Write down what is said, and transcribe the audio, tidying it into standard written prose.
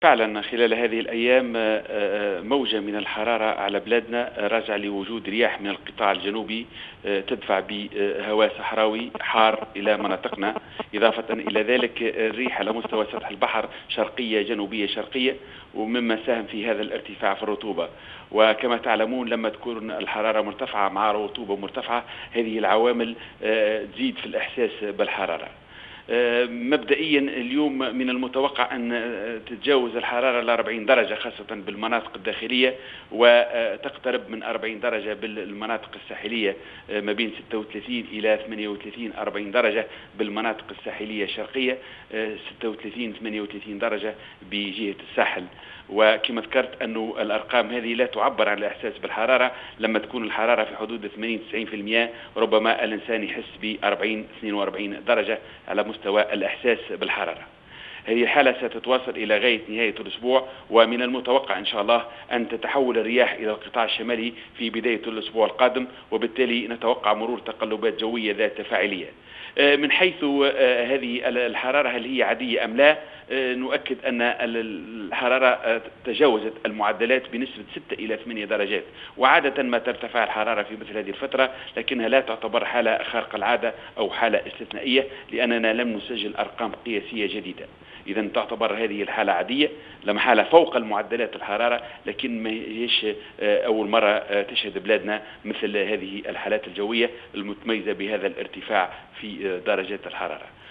فعلا خلال هذه الأيام موجة من الحرارة على بلادنا راجع لوجود رياح من القطاع الجنوبي تدفع بهواء صحراوي حار إلى مناطقنا. إضافة إلى ذلك الريح على مستوى سطح البحر شرقية جنوبية شرقية، ومما ساهم في هذا الارتفاع في الرطوبة. وكما تعلمون لما تكون الحرارة مرتفعة مع رطوبة مرتفعة، هذه العوامل تزيد في الإحساس بالحرارة. مبدئيا اليوم من المتوقع أن تتجاوز الحرارة ل 40 درجة خاصة بالمناطق الداخلية، وتقترب من 40 درجة بالمناطق الساحلية، ما بين 36 إلى 38 40 درجة بالمناطق الساحلية الشرقية، 36 38 درجة بجهة الساحل. وكما ذكرت أنه الأرقام هذه لا تعبر عن الإحساس بالحرارة. لما تكون الحرارة في حدود 80 90% ربما الإنسان يحس ب 40 42 درجة على مستوى الإحساس بالحرارة. هذه الحالة ستتواصل إلى غاية نهاية الأسبوع، ومن المتوقع إن شاء الله أن تتحول الرياح إلى القطاع الشمالي في بداية الأسبوع القادم، وبالتالي نتوقع مرور تقلبات جوية ذات فاعلية. من حيث هذه الحرارة هل هي عادية أم لا؟ نؤكد أن الحرارة تجاوزت المعدلات بنسبة 6 إلى 8 درجات، وعادة ما ترتفع الحرارة في مثل هذه الفترة، لكنها لا تعتبر حالة خارقة العادة أو حالة استثنائية، لأننا لم نسجل أرقام قياسية جديدة. إذا تعتبر هذه الحالة عادية، لما حالة فوق المعدلات الحرارة، لكن ما هيش أول مرة تشهد بلادنا مثل هذه الحالات الجوية المتميزة بهذا الارتفاع في درجات الحرارة.